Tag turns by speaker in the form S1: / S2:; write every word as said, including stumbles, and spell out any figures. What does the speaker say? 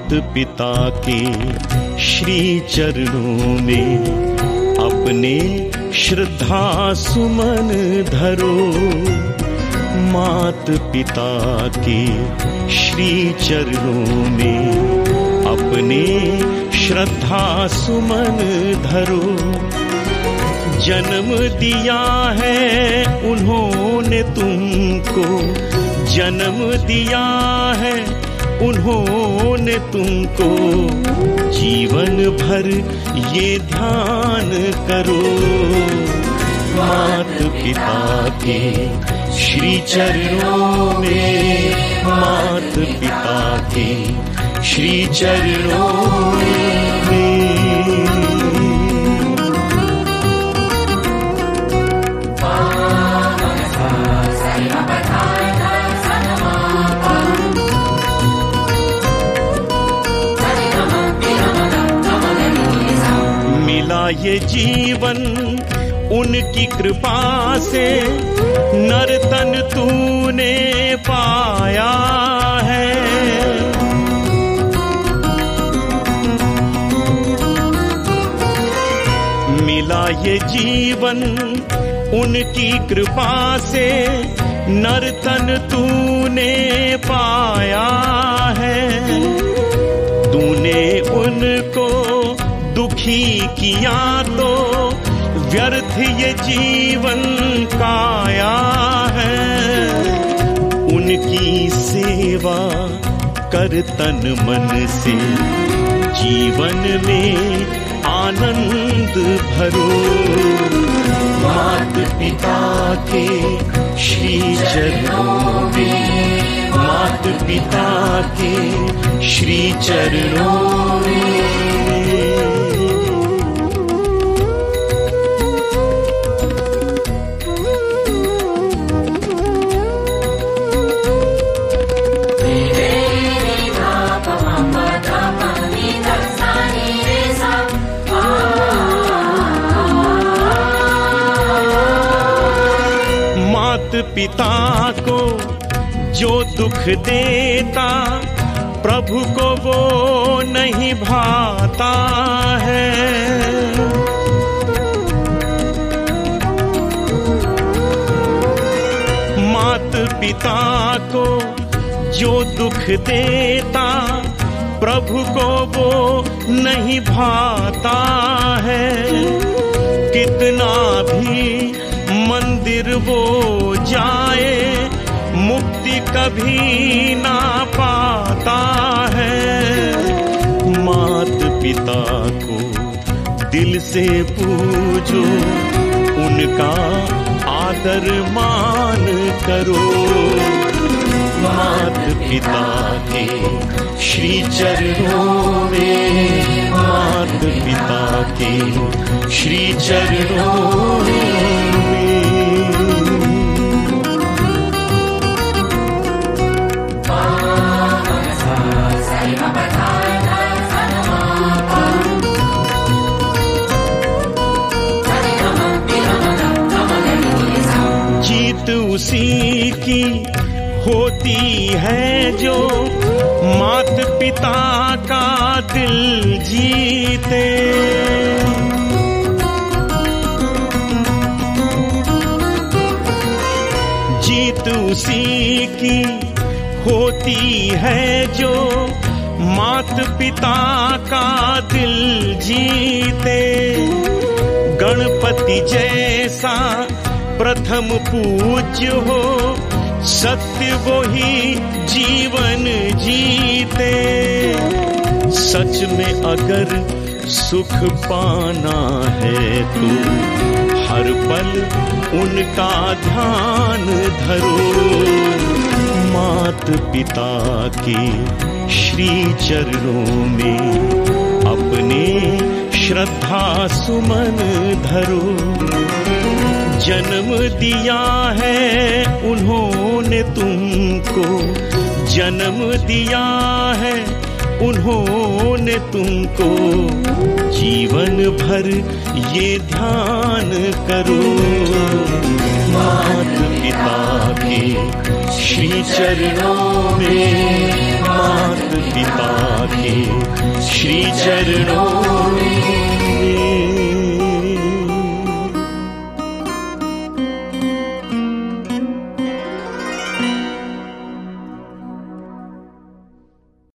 S1: मात पिता के श्री चरणों में अपने श्रद्धा सुमन धरो। मात पिता के श्री चरणों में अपने श्रद्धा सुमन धरो। जन्म दिया है उन्होंने तुमको, जन्म दिया है उन्होंने तुमको, जीवन भर ये ध्यान करो। मात पिता के श्री चरणों में, मात पिता के श्री चरणों में। मिला ये जीवन उनकी कृपा से, नर तन तूने पाया है। मिला ये जीवन उनकी कृपा से, नर तन तूने पाया है। तूने उनको दुखी किया तो व्यर्थ ये जीवन काया है। उनकी सेवा कर तन मन से, जीवन में आनंद भरो। मात पिता के श्री चरणों में, मात पिता के श्री चरणों में। पिता को जो दुख देता, प्रभु को वो नहीं भाता है। मात पिता को जो दुख देता, प्रभु को वो नहीं भाता है। कितना भी मंदिर वो जाए, मुक्ति कभी ना पाता है। मात पिता को दिल से पूजो, उनका आदर मान करो। मात पिता के श्री चरणों में, मात पिता के श्री चरणों में। जीत उसी की होती है जो मात पिता का दिल जीते। जीत उसी की होती है जो मात पिता का दिल जीते। गणपति जैसा प्रथम पूज्य हो, सत्य वो ही जीवन जीते। सच में अगर सुख पाना है तो हर पल उनका ध्यान धरो। मात पिता के श्री चरणों में अपने श्रद्धा सुमन धरो। जन्म दिया है उन्होंने तुमको, जन्म दिया है उन्होंने तुमको, जीवन भर ये ध्यान करो। मात पिता के श्री चरणों में, मात पिता के श्री चरणों